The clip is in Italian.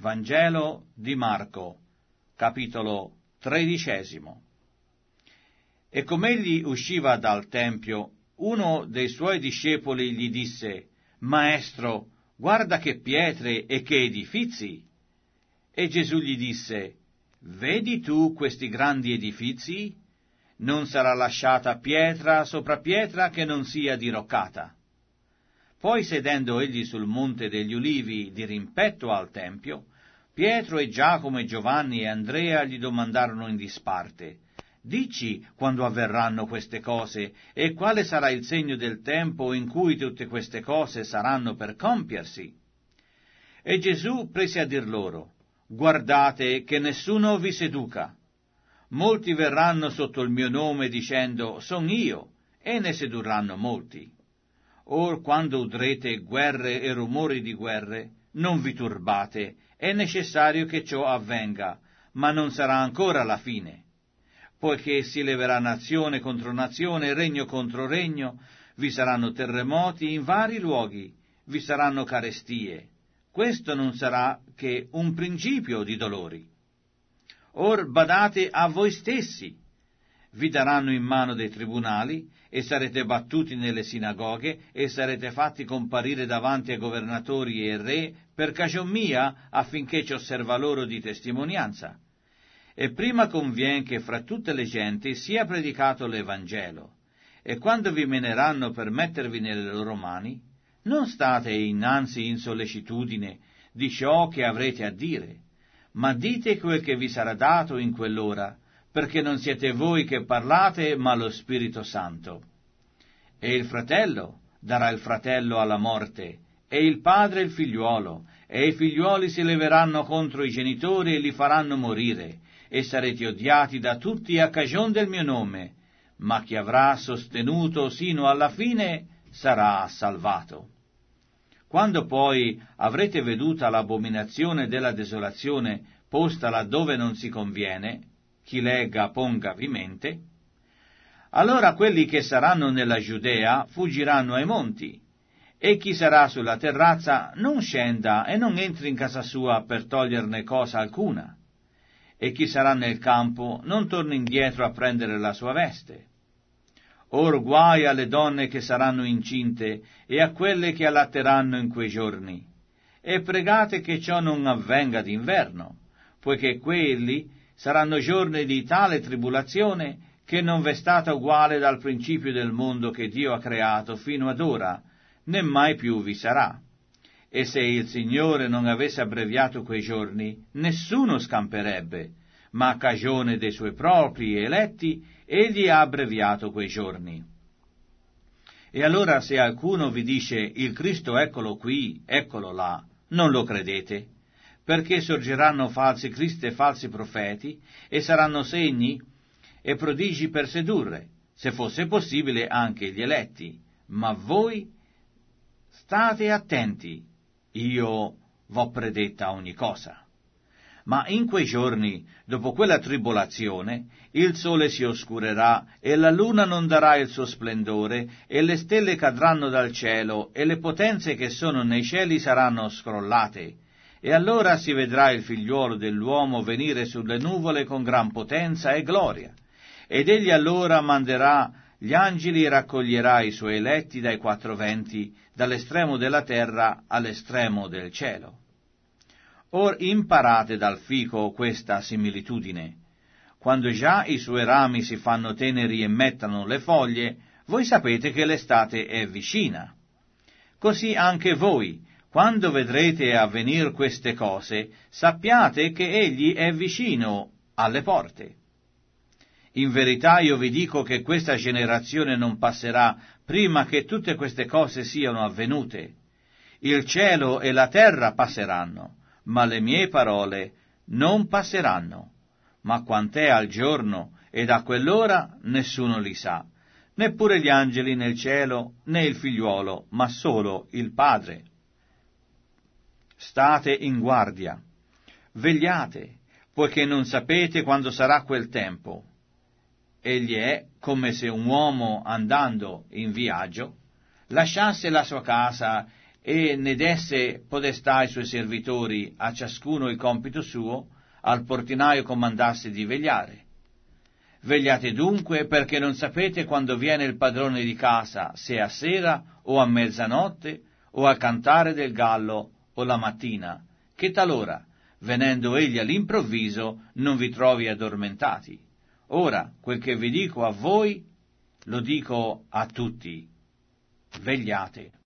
Vangelo di Marco, capitolo 13. E come egli usciva dal Tempio, uno dei suoi discepoli gli disse: Maestro, guarda che pietre e che edifizi! E Gesù gli disse: Vedi tu questi grandi edifizi? Non sarà lasciata pietra sopra pietra che non sia diroccata. Poi, sedendo egli sul monte degli Ulivi di rimpetto al Tempio, Pietro e Giacomo e Giovanni e Andrea gli domandarono in disparte: Dici quando avverranno queste cose e quale sarà il segno del tempo in cui tutte queste cose saranno per compiersi? E Gesù prese a dir loro: Guardate che nessuno vi seduca. Molti verranno sotto il mio nome dicendo: Son io, e ne sedurranno molti. Or quando udrete guerre e rumori di guerre, non vi turbate, è necessario che ciò avvenga, ma non sarà ancora la fine. Poiché si leverà nazione contro nazione, regno contro regno, vi saranno terremoti in vari luoghi, vi saranno carestie. Questo non sarà che un principio di dolori. Or badate a voi stessi. Vi daranno in mano dei tribunali, e sarete battuti nelle sinagoghe, e sarete fatti comparire davanti ai governatori e re per cagion mia, affinché ci osserva loro di testimonianza. E prima convien che fra tutte le genti sia predicato l'Evangelo. E quando vi meneranno per mettervi nelle loro mani, non state innanzi in sollecitudine di ciò che avrete a dire, ma dite quel che vi sarà dato in quell'ora, perché non siete voi che parlate, ma lo Spirito Santo. E il fratello darà il fratello alla morte, e il padre il figliuolo, e i figliuoli si leveranno contro i genitori e li faranno morire, e sarete odiati da tutti a cagion del mio nome, ma chi avrà sostenuto sino alla fine sarà salvato. Quando poi avrete veduta l'abominazione della desolazione posta laddove non si conviene, chi legga pongavi mente, allora quelli che saranno nella Giudea fuggiranno ai monti, e chi sarà sulla terrazza non scenda e non entri in casa sua per toglierne cosa alcuna, e chi sarà nel campo non torni indietro a prendere la sua veste. Or guai alle donne che saranno incinte e a quelle che allatteranno in quei giorni, e pregate che ciò non avvenga d'inverno, poiché quelli saranno giorni di tale tribolazione che non v'è stata uguale dal principio del mondo che Dio ha creato fino ad ora, né mai più vi sarà. E se il Signore non avesse abbreviato quei giorni, nessuno scamperebbe, ma a cagione dei suoi propri eletti, egli ha abbreviato quei giorni. E allora se alcuno vi dice: il Cristo eccolo qui, eccolo là, non lo credete, perché sorgeranno falsi cristi e falsi profeti, e saranno segni e prodigi per sedurre, se fosse possibile anche gli eletti. Ma voi state attenti, io v'ho predetta ogni cosa. Ma in quei giorni, dopo quella tribolazione, il sole si oscurerà, e la luna non darà il suo splendore, e le stelle cadranno dal cielo, e le potenze che sono nei cieli saranno scrollate. E allora si vedrà il figliuolo dell'uomo venire sulle nuvole con gran potenza e gloria. Ed egli allora manderà gli angeli e raccoglierà i suoi eletti dai quattro venti, dall'estremo della terra all'estremo del cielo. Or imparate dal fico questa similitudine. Quando già i suoi rami si fanno teneri e mettano le foglie, voi sapete che l'estate è vicina. Così anche voi, quando vedrete avvenir queste cose, sappiate che egli è vicino alle porte. In verità io vi dico che questa generazione non passerà prima che tutte queste cose siano avvenute. Il cielo e la terra passeranno, ma le mie parole non passeranno. Ma quant'è al giorno ed a quell'ora nessuno li sa, neppure gli angeli nel cielo, né il figliuolo, ma solo il Padre. State in guardia, vegliate, poiché non sapete quando sarà quel tempo. Egli è come se un uomo andando in viaggio lasciasse la sua casa e ne desse podestà ai suoi servitori, a ciascuno il compito suo, al portinaio comandasse di vegliare. Vegliate dunque, perché non sapete quando viene il padrone di casa, se a sera o a mezzanotte, o al cantare del gallo o la mattina, che talora, venendo egli all'improvviso, non vi trovi addormentati. Ora, quel che vi dico a voi, lo dico a tutti: vegliate.